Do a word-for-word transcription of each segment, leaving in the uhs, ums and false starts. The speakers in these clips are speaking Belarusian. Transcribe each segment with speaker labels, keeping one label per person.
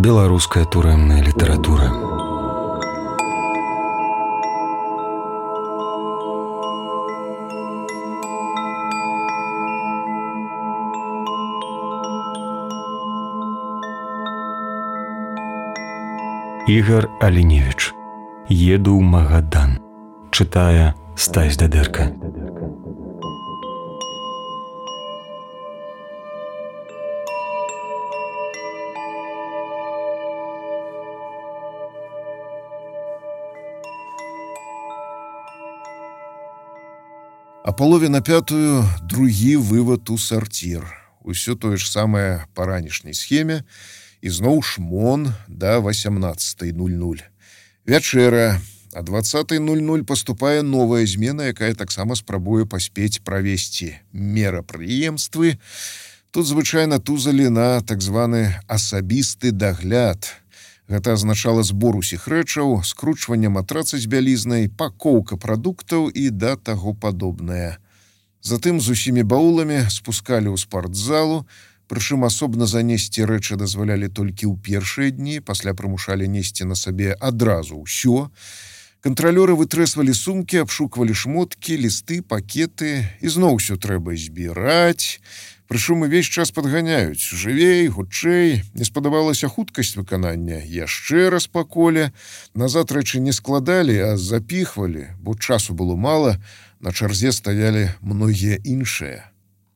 Speaker 1: Беларуская турэмная літаратура. Ігар Аліневіч. Еду ў Магадан. Чытае Стась Дадэрка.
Speaker 2: А палове на пятую другі вывад у сарцір. Усё тое ж самае па ранішняй схеме. І зноў шмон да васямнаццатай нуль-нуль. Вячэра. А дваццатай нуль-нуль паступае новая змена, якая таксама спрабуе паспець правесці мерапрыемствы. Тут звычайна тузалі на так званы асабісты дагляд. Гэта азначала збор усіх рэчаў, скручванне матраца з бялізнай, пакоўка прадуктаў і да таго падобнае. Затым з усімі бауламі спускалі ў спартзалу, прычым асобна занесці рэчы дазвалялі толькі ў першыя дні, пасля прымушалі несці на сабе адразу ўсё. Кантралёры вытрэсвалі сумкі, абшуквалі шмоткі, лісты, пакеты, і зноў усё трэба збіраць. Прычым увесь час падганяюць. Жывей, хутчэй, не спадабалася хуткасць выканання. Яшчэ раз па коле. Назад рэчы не складалі, а запіхвалі, бо часу было мала, на чарзе стаялі многія іншыя.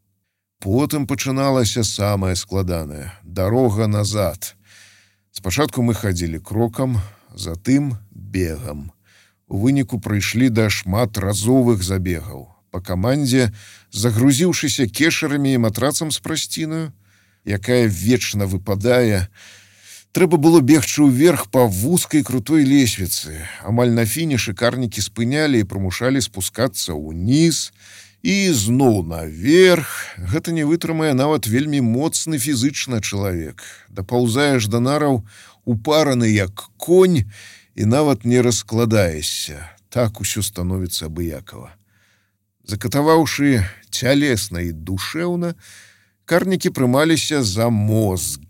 Speaker 2: Потым пачыналася самае складанае – дарога назад. Спачатку мы хадзілі крокам, затым бегам. У выніку прыйшлі да шматразовых забегаў. Па камандзе, загрузіўшыся кешарамі і матрацам з прасцінаю, якая вечна выпадае, трэба было бегчы ўверх па вузкай крутой лесвіцы. Амаль на фінішы карнікі спынялі і прымушалі спускацца ўніз, і зноў наверх. Гэта не вытрымае нават вельмі моцны фізычна чалавек. Дапаўзаеш да нараў, упараны як конь, і нават не раскладаешся. Так усё становіцца абыякава. Закатаваўшы цялесна і душэўна, карнікі прымаліся за мозг.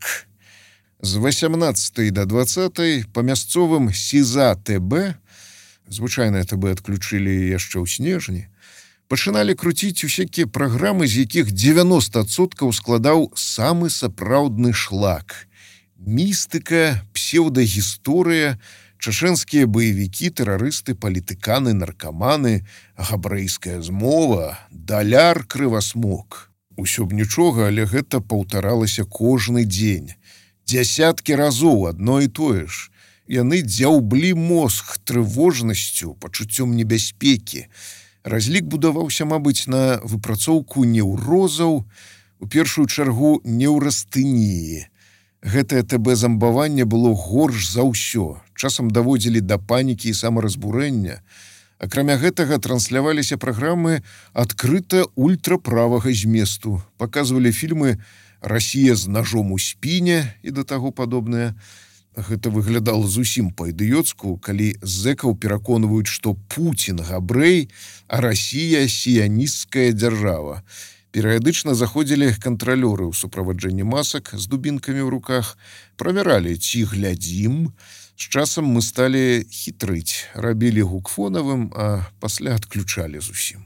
Speaker 2: З васямнаццатай да дваццатай па мясцовым СІЗА ТБ, звычайнае ТБ адключылі яшчэ ў снежні, пачыналі круціць усякія праграмы, з якіх дзевяноста адсоткаў складаў самы сапраўдны шлак. Містыка, псеўдагісторыя, чачэнскія баевікі, тэрарысты, палітыканы, наркаманы, габрэйская змова, даляр крывасмок. Усё б нічога, але гэта паўтаралася кожны дзень. Дзясяткі разоў адно і тое ж. Яны дзяўблі мозг трывожнасцю, пачуццём небяспекі. Разлік будаваўся, мабыць, на выпрацоўку неўрозаў, у першую чаргу неўрастыніі. Гэтае ТБ-замбаванне было горш за ўсё. Часам даводзілі да панікі і самаразбурэння. Акрамя гэтага трансляваліся праграмы адкрыта ультраправага зместу. Паказвалі фільмы «Расія з ножом у спіне» і да таго падобнае. Гэта выглядала зусім па-ідыёцку, калі зэкаў пераконваюць, што Пуцін габрэй, а Расія сіянісцкая дзяржава. Перыядычна заходзілі кантралёры ў суправаджэнні масак з дубінкамі ў руках, правяралі, ці глядзім. З часам мы сталі хітрыць, рабілі гук фонавым, а пасля адключалі зусім.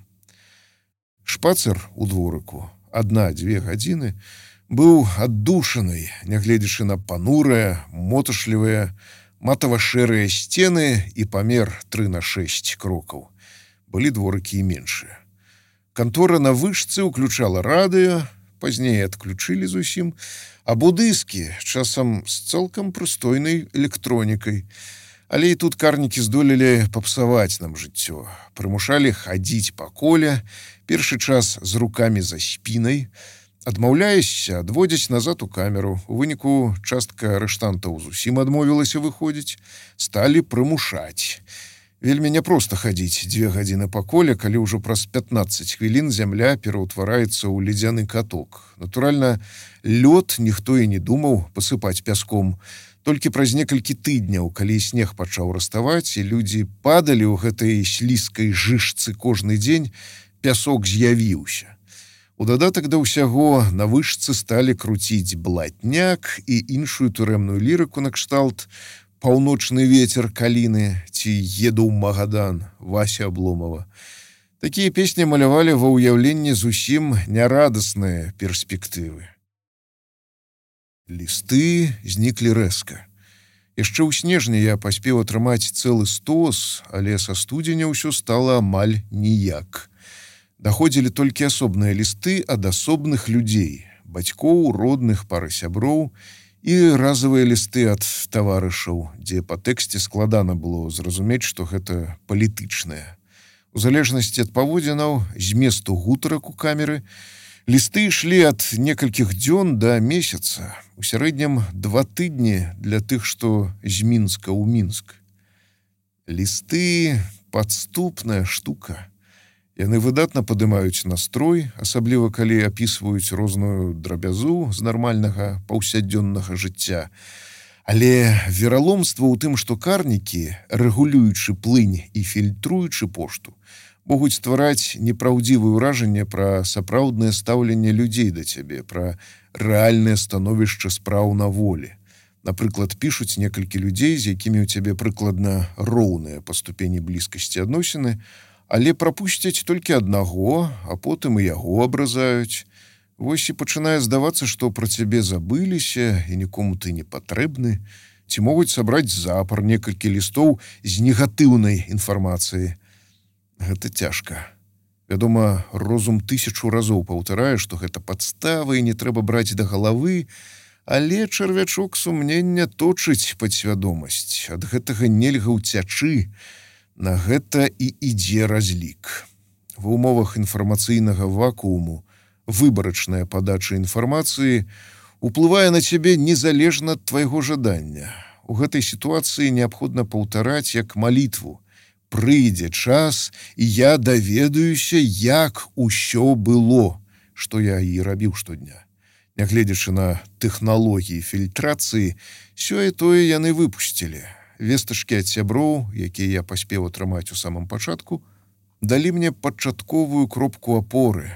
Speaker 2: Шпацыр у дворыку, адна-дзве гадзіны, быў аддушанай, нягледзячы на панурыя, моташлівыя, матава-шэрыя сцены і памер тры на шэсць крокаў. Былі дворыкі і меншыя. Кантора на вышцы ўключала радыё, пазней адключылі зусім, або дыскі, часам з цалкам прыстойнай электронікай. Але і тут карнікі здолелі папсаваць нам жыццё. Прымушалі хадзіць па коле, першы час з рукамі за спінай. Адмаўляешся, адводзяць назад у камеру. У выніку частка арыштантаў зусім адмовілася выходзіць. Сталі прымушаць. Вельмі няпроста хадзіць дзве гадзіны па коле, калі ўжо праз пятнаццаць хвілін зямля пераўтвараецца ў ледзяны каток. Натуральна, лёд ніхто і не думаў пасыпаць пяском. Толькі праз некалькі тыдняў, калі снег пачаў раставаць, і людзі падалі ў гэтай слізкай жышцы кожны дзень, пясок з'явіўся. У дадатак да ўсяго на вышцы сталі круціць блатняк і іншую турэмную лірыку накшталт «Паўночны ветер каліны» ці «Еду ў Магадан» Вася Абломова. Такія песні малявалі ва ўяўленні зусім нярадасныя перспектывы. Лісты зніклі рэзка. Яшчэ ў снежні я паспеў атрымаць цэлы стос, але са студзеня ўсё стала амаль ніяк. Даходзілі толькі асобныя лісты ад асобных людзей, бацькоў, родных, пары сяброў і разавыя лісты ад таварышаў, дзе па тэксце складана было зразумець, што гэта палітычнае. У залежнасці ад паводзінаў, зместу гутарак у камеры, лісты ішлі ад некалькіх дзён да месяца, у сярэднім два тыдні для тых, што з Мінска ў Мінск. Лісты – падступная штука. Яны выдатна падымаюць настрой, асабліва калі апісваюць розную драбязу з нармальнага паўсядзённага жыцця. Але вераломства ў тым, што карнікі, рэгулюючы плынь і фільтруючы пошту, могуць ствараць непраўдзівае ўражанне пра сапраўднае стаўленне людзей да цябе, пра рэальнае становішча спраў на волі. Напрыклад, пішуць некалькі людзей, з якімі ў цябе прыкладна роўныя па ступені блізкасці адносіны, але прапусцяць толькі аднаго, а потым і яго абразаюць. Вось і пачынае здавацца, што пра цябе забыліся і нікому ты не патрэбны, ці могуць сабраць запар некалькі лістоў з негатыўнай інфармацыяй. Гэта цяжка. Вядома, розум тысячу разоў паўтарае, што гэта падстава і не трэба браць да галавы, але чарвячок сумнення точыць падсвядомасць. Ад гэтага нельга ўцячы. На гэта і ідзе разлік. Ва ўмовах інфармацыйнага вакууму выбарачная падача інфармацыі уплывае на цябе незалежна ад твайго жадання. У гэтай сітуацыі неабходна паўтараць як малітву. Прыйдзе час, і я даведаюся, як усё было, што я і рабіў штодня. Нягледзячы на тэхналогіі фільтрацыі, сёе-тое яны выпусцілі. Вестачкі ад сяброў, якія я паспеў атрымаць у самым пачатку, далі мне пачатковую кропку апоры.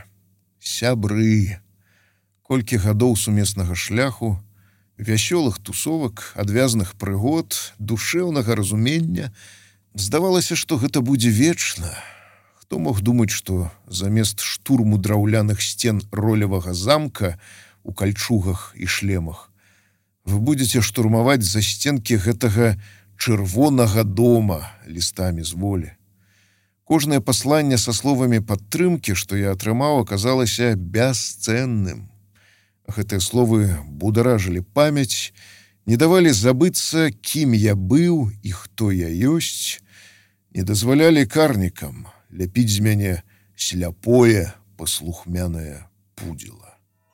Speaker 2: Сябры. Колькі гадоў сумеснага шляху, вясёлых тусовак, адвязных прыгод, душэўнага разумення. Здавалася, што гэта будзе вечна. Хто мог думаць, што замест штурму драўляных сцен ролевага замка у кальчугах і шлемах вы будзеце штурмаваць засценкі гэтага чырвонага дома лістамі з волі. Кожнае пасланне са словамі падтрымкі, што я атрымаў, аказалася бясцэнным. Гэтыя словы бударажылі памяць, не давалі забыцца, кім я быў і хто я ёсць, не дазвалялі карнікам ляпіць з мяне сляпое, паслухмянае пудзіла.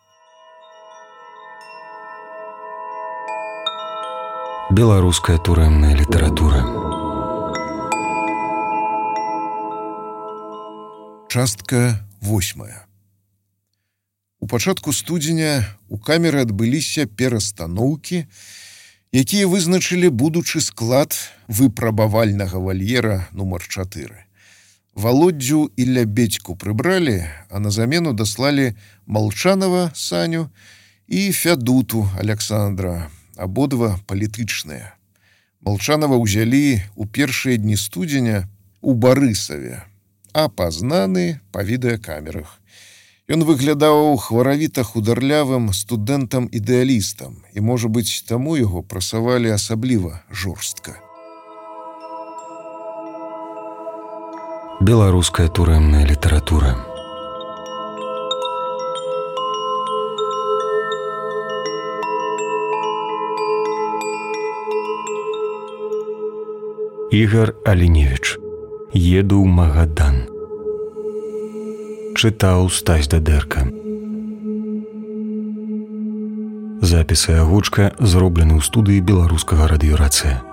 Speaker 1: Беларуская турэмная літаратура.
Speaker 2: Частка восьмая. У пачатку студзеня у камеры адбыліся перастаноўкі, якія вызначылі будучы склад выпрабавальнага вальера нумар чатыры. Валоддзю і Лябедзьку прыбралі, а на замену даслалі Малчанова Саню і Фядуту Аляксандра, абодва палітычныя. Малчанова ўзялі ў першыя дні студзеня у Барысаве, апазнаны па відэакамерах. Ён выглядаў хваравіта-хударлявым студэнтам-ідэалістам, і, можа быць, таму яго прасавалі асабліва жорстка.
Speaker 1: Беларуская турэмная літаратура. Ігар Аліневіч. Еду ў Магадан. Чытаў Стась Дадэрка. Запіс і агучка зроблены ў студыі беларускага радыёрацыя.